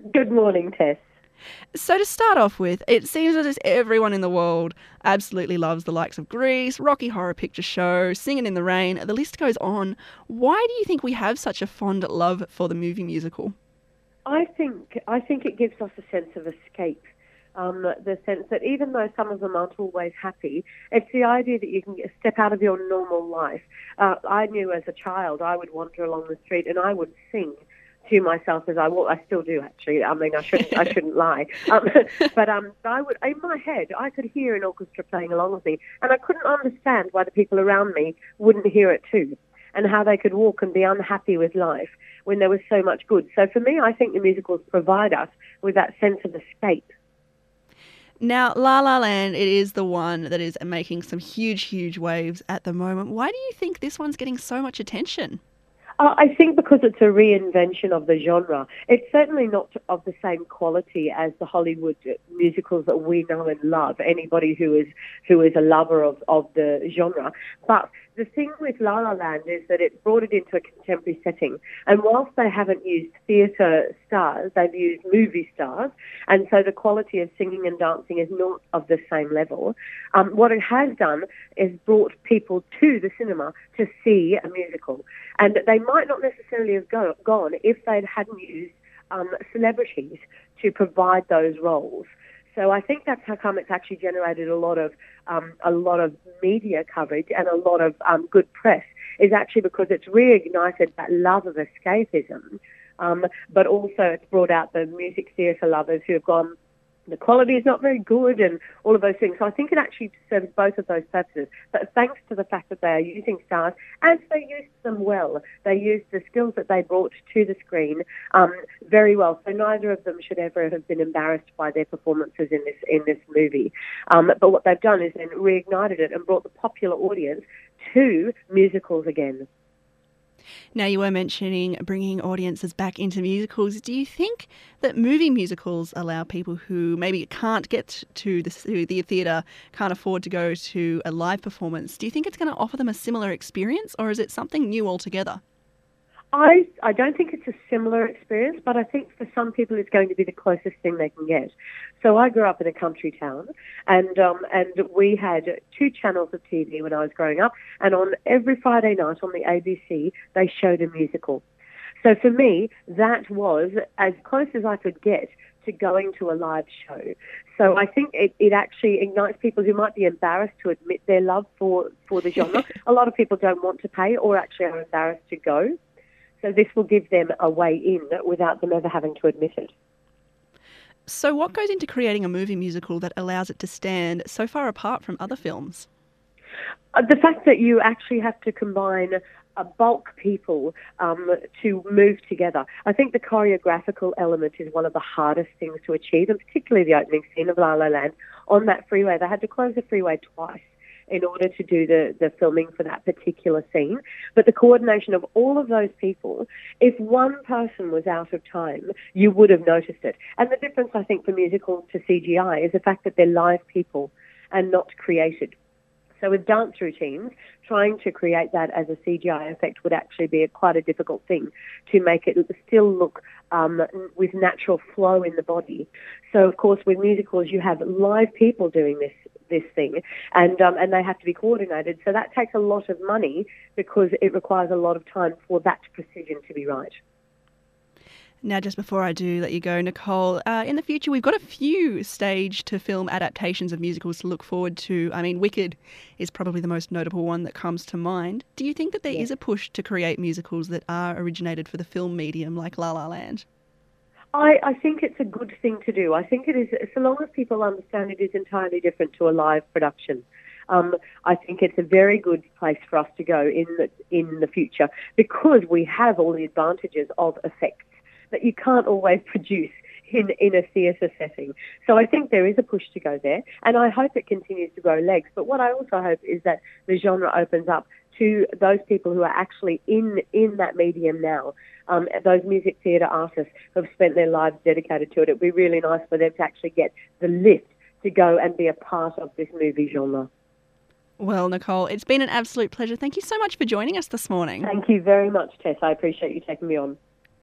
Good morning, Tess. So to start off with, it seems as if everyone in the world absolutely loves the likes of Grease, Rocky Horror Picture Show, Singing in the Rain, the list goes on. Why do you think we have such a fond love for the movie musical? I think it gives us a sense of escape. The sense that even though some of them aren't always happy, it's the idea that you can step out of your normal life. I knew as a child I would wander along the street and I would sing to myself as I walk. I still do actually. I mean, I shouldn't lie. But I would in my head I could hear an orchestra playing along with me, and I couldn't understand why the people around me wouldn't hear it too, and how they could walk and be unhappy with life when there was so much good. So for me, I think the musicals provide us with that sense of escape. Now, La La Land, it is the one that is making some huge, huge waves at the moment. Why do you think this one's getting so much attention? I think because it's a reinvention of the genre. It's certainly not of the same quality as the Hollywood musicals that we know and love. Anybody who is a lover of the genre, but the thing with La La Land is that it brought it into a contemporary setting. And whilst they haven't used theatre stars, they've used movie stars. And so the quality of singing and dancing is not of the same level. What it has done is brought people to the cinema to see a musical. And they might not necessarily have gone if they hadn't used celebrities to provide those roles. So I think that's how come it's actually generated a lot of media coverage and a lot of good press, is actually because it's reignited that love of escapism, but also it's brought out the music theatre lovers who have gone, the quality is not very good and all of those things. So I think it actually serves both of those purposes. But thanks to the fact that they are using stars, and they used them well. They used the skills that they brought to the screen very well. So neither of them should ever have been embarrassed by their performances in this movie. But what they've done is then reignited it and brought the popular audience to musicals again. Now, you were mentioning bringing audiences back into musicals. Do you think that movie musicals allow people who maybe can't get to the theatre, can't afford to go to a live performance, do you think it's going to offer them a similar experience, or is it something new altogether? I don't think it's a similar experience, but I think for some people it's going to be the closest thing they can get. So I grew up in a country town, and we had two channels of TV when I was growing up, and on every Friday night on the ABC they showed a musical. So for me, that was as close as I could get to going to a live show. So I think it actually ignites people who might be embarrassed to admit their love for the genre. A lot of people don't want to pay or actually are embarrassed to go. So this will give them a way in without them ever having to admit it. So, what goes into creating a movie musical that allows it to stand so far apart from other films? The fact that you actually have to combine a bulk people to move together. I think the choreographical element is one of the hardest things to achieve, and particularly the opening scene of La La Land on that freeway. They had to close the freeway twice in order to do the filming for that particular scene. But the coordination of all of those people, if one person was out of time, you would have noticed it. And the difference, I think, for musical to CGI is the fact that they're live people and not created. So with dance routines, trying to create that as a CGI effect would actually be quite a difficult thing to make it still look with natural flow in the body. So of course with musicals you have live people doing this thing, and they have to be coordinated. So that takes a lot of money because it requires a lot of time for that precision to be right. Now, just before I do let you go, Nicole, in the future we've got a few stage to film adaptations of musicals to look forward to. I mean, Wicked is probably the most notable one that comes to mind. Do you think that there is a push to create musicals that are originated for the film medium, like La La Land? I think it's a good thing to do. I think it is, so long as people understand it is entirely different to a live production. I think it's a very good place for us to go in the future because we have all the advantages of effects that you can't always produce in a theatre setting. So I think there is a push to go there, and I hope it continues to grow legs. But what I also hope is that the genre opens up to those people who are actually in that medium now, those music theatre artists who have spent their lives dedicated to it. It would be really nice for them to actually get the lift to go and be a part of this movie genre. Well, Nicole, it's been an absolute pleasure. Thank you so much for joining us this morning. Thank you very much, Tess. I appreciate you taking me on.